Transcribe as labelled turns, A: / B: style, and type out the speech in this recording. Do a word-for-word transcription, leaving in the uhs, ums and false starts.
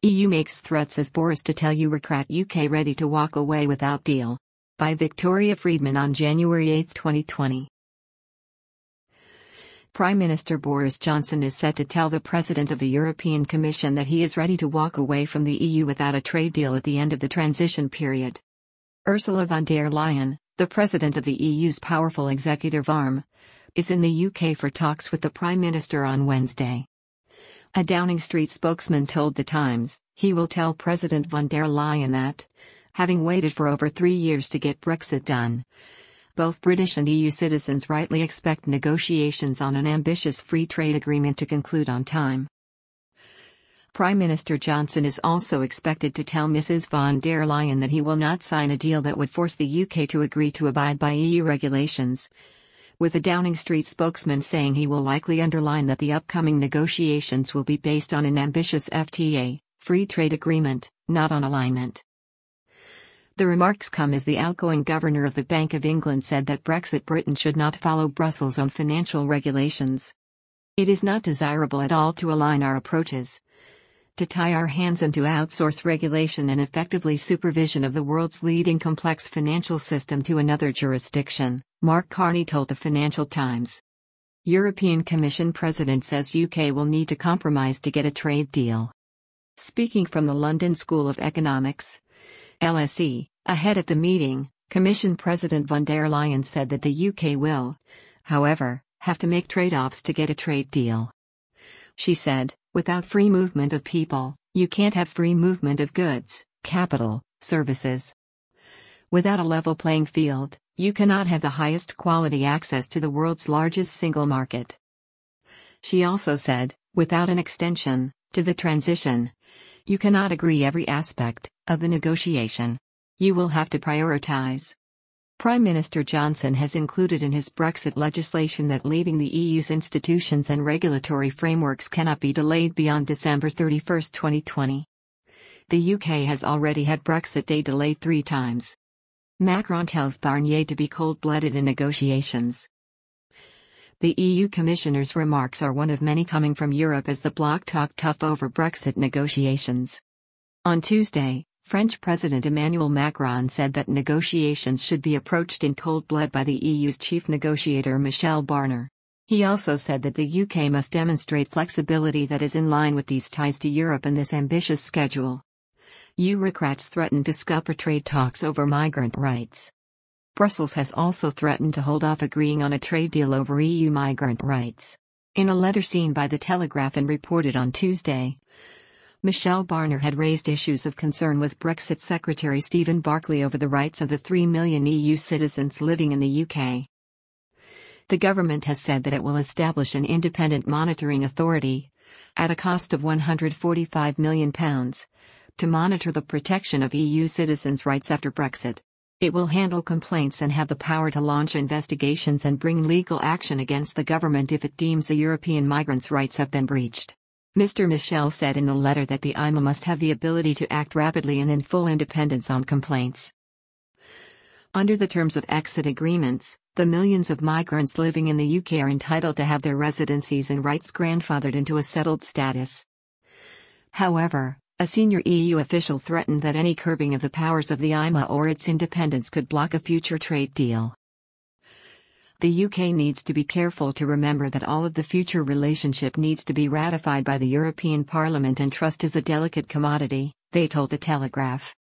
A: E U makes threats as Boris to tell Eurocrat U K ready to walk away without deal. By Victoria Friedman on January eighth twenty twenty. Prime Minister Boris Johnson is set to tell the President of the European Commission that he is ready to walk away from the E U without a trade deal at the end of the transition period. Ursula von der Leyen, the President of the E U's powerful executive arm, is in the U K for talks with the Prime Minister on Wednesday. A Downing Street spokesman told The Times he will tell President von der Leyen that, having waited for over three years to get Brexit done, both British and E U citizens rightly expect negotiations on an ambitious free trade agreement to conclude on time. Prime Minister Johnson is also expected to tell Missus von der Leyen that he will not sign a deal that would force the U K to agree to abide by E U regulations, with a Downing Street spokesman saying he will likely underline that the upcoming negotiations will be based on an ambitious F T A, free trade agreement, not on alignment. The remarks come as the outgoing governor of the Bank of England said that Brexit Britain should not follow Brussels on financial regulations. It is not desirable at all to align our approaches, to tie our hands and to outsource regulation and effectively supervision of the world's leading complex financial system to another jurisdiction, Mark Carney told the Financial Times. European Commission President says U K will need to compromise to get a trade deal. Speaking from the London School of Economics, L S E, ahead of the meeting, Commission President von der Leyen said that the U K will, however, have to make trade-offs to get a trade deal. She said, "Without free movement of people, you can't have free movement of goods, capital, services. Without a level playing field, you cannot have the highest quality access to the world's largest single market." She also said, "Without an extension to the transition, you cannot agree every aspect of the negotiation. You will have to prioritize." Prime Minister Johnson has included in his Brexit legislation that leaving the E U's institutions and regulatory frameworks cannot be delayed beyond December thirty-first twenty twenty. The U K has already had Brexit Day delayed three times. Macron tells Barnier to be cold-blooded in negotiations. The E U Commissioner's remarks are one of many coming from Europe as the bloc talk tough over Brexit negotiations. On Tuesday, French President Emmanuel Macron said that negotiations should be approached in cold blood by the E U's chief negotiator Michel Barnier. He also said that the U K must demonstrate flexibility that is in line with these ties to Europe and this ambitious schedule. Eurocrats threaten to scupper trade talks over migrant rights. Brussels has also threatened to hold off agreeing on a trade deal over E U migrant rights. In a letter seen by The Telegraph and reported on Tuesday, Michel Barnier had raised issues of concern with Brexit Secretary Stephen Barclay over the rights of the three million E U citizens living in the U K. The government has said that it will establish an independent monitoring authority, at a cost of one hundred forty-five million pounds, to monitor the protection of E U citizens' rights after Brexit. It will handle complaints and have the power to launch investigations and bring legal action against the government if it deems the European migrants' rights have been breached. Mister Michel said in the letter that the I M A must have the ability to act rapidly and in full independence on complaints. Under the terms of exit agreements, the millions of migrants living in the U K are entitled to have their residencies and rights grandfathered into a settled status. However, a senior E U official threatened that any curbing of the powers of the I M A or its independence could block a future trade deal. The U K needs to be careful to remember that all of the future relationship needs to be ratified by the European Parliament, and trust is a delicate commodity, they told The Telegraph.